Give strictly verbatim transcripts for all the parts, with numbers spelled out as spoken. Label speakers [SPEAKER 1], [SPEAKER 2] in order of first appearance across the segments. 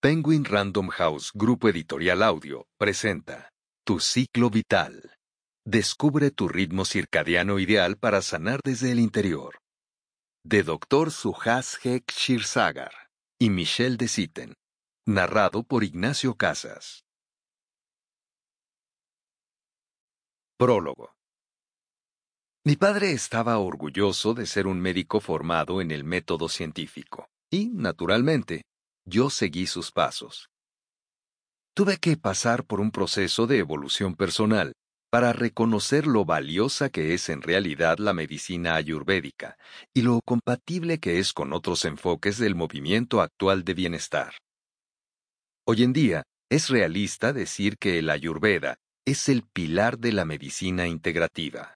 [SPEAKER 1] Penguin Random House Grupo Editorial Audio presenta Tu Ciclo Vital. Descubre tu ritmo circadiano ideal para sanar desde el interior. De doctor Suhas Hek Shirsagar y Michelle de Sitten. Narrado por Ignacio Casas. Prólogo. Mi padre estaba orgulloso de ser un médico formado en el método científico, y, naturalmente, yo seguí sus pasos. Tuve que pasar por un proceso de evolución personal para reconocer lo valiosa que es en realidad la medicina ayurvédica y lo compatible que es con otros enfoques del movimiento actual de bienestar. Hoy en día, es realista decir que el ayurveda es el pilar de la medicina integrativa.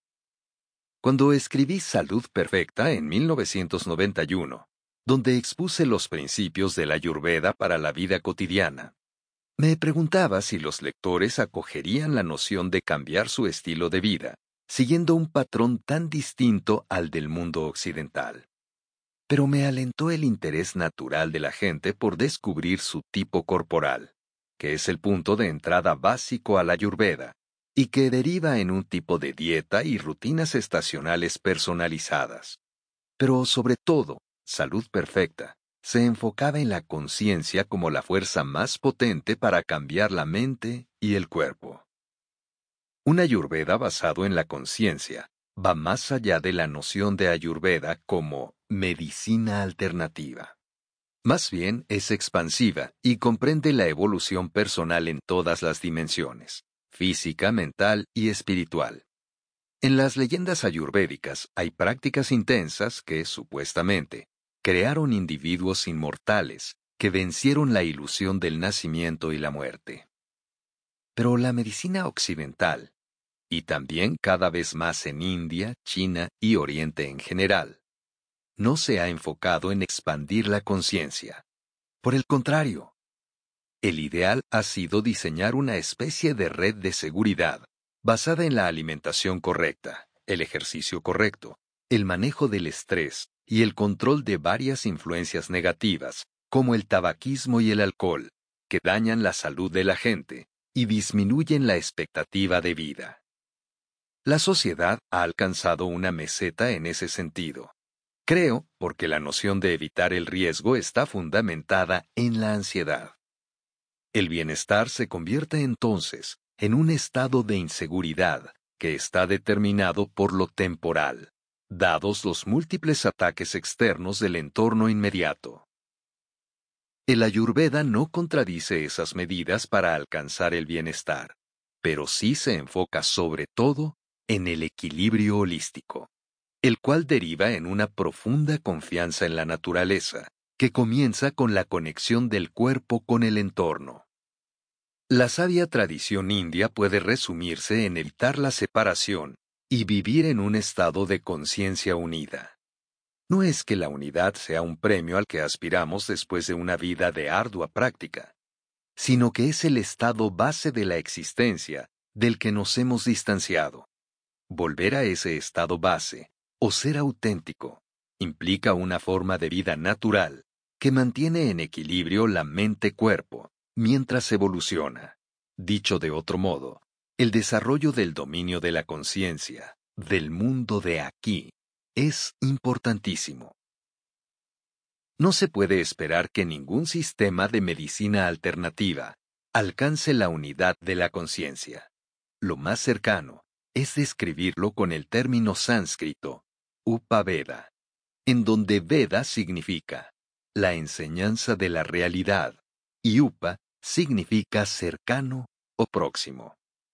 [SPEAKER 1] Cuando escribí Salud Perfecta en mil novecientos noventa y uno, donde expuse los principios de la ayurveda para la vida cotidiana, me preguntaba si los lectores acogerían la noción de cambiar su estilo de vida, siguiendo un patrón tan distinto al del mundo occidental. Pero me alentó el interés natural de la gente por descubrir su tipo corporal, que es el punto de entrada básico a la ayurveda, y que deriva en un tipo de dieta y rutinas estacionales personalizadas. Pero sobre todo, Salud Perfecta se enfocaba en la conciencia como la fuerza más potente para cambiar la mente y el cuerpo. Un ayurveda basado en la conciencia va más allá de la noción de ayurveda como medicina alternativa. Más bien es expansiva y comprende la evolución personal en todas las dimensiones, física, mental y espiritual. En las leyendas ayurvédicas hay prácticas intensas que, supuestamente, crearon individuos inmortales que vencieron la ilusión del nacimiento y la muerte. Pero la medicina occidental, y también cada vez más en India, China y Oriente en general, no se ha enfocado en expandir la conciencia. Por el contrario, el ideal ha sido diseñar una especie de red de seguridad basada en la alimentación correcta, el ejercicio correcto, el manejo del estrés y el control de varias influencias negativas, como el tabaquismo y el alcohol, que dañan la salud de la gente y disminuyen la expectativa de vida. La sociedad ha alcanzado una meseta en ese sentido. Creo porque la noción de evitar el riesgo está fundamentada en la ansiedad. El bienestar se convierte entonces en un estado de inseguridad que está determinado por lo temporal, dados los múltiples ataques externos del entorno inmediato. El ayurveda no contradice esas medidas para alcanzar el bienestar, pero sí se enfoca sobre todo en el equilibrio holístico, el cual deriva en una profunda confianza en la naturaleza, que comienza con la conexión del cuerpo con el entorno. La sabia tradición india puede resumirse en evitar la separación y vivir en un estado de conciencia unida. No es que la unidad sea un premio al que aspiramos después de una vida de ardua práctica, sino que es el estado base de la existencia del que nos hemos distanciado. Volver a ese estado base, o ser auténtico, implica una forma de vida natural que mantiene en equilibrio la mente-cuerpo mientras evoluciona. Dicho de otro modo, el desarrollo del dominio de la conciencia, del mundo de aquí, es importantísimo. No se puede esperar que ningún sistema de medicina alternativa alcance la unidad de la conciencia. Lo más cercano es describirlo con el término sánscrito, Upaveda, en donde Veda significa la enseñanza de la realidad y Upa significa cercano o próximo.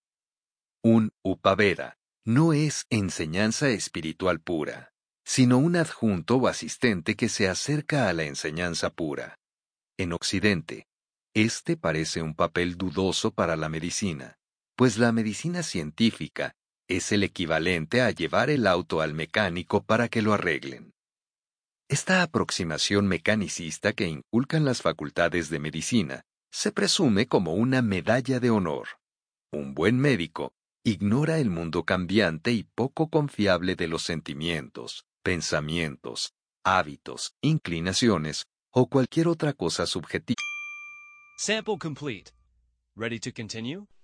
[SPEAKER 1] Un Upaveda no es enseñanza espiritual pura, sino un adjunto o asistente que se acerca a la enseñanza pura. En Occidente, este parece un papel dudoso para la medicina, pues la medicina científica es el equivalente a llevar el auto al mecánico para que lo arreglen. Esta aproximación mecanicista que inculcan las facultades de medicina se presume como una medalla de honor. Un buen médico ignora el mundo cambiante y poco confiable de los sentimientos, pensamientos, hábitos, inclinaciones o cualquier otra cosa subjetiva.
[SPEAKER 2] Sample complete. Ready to continue?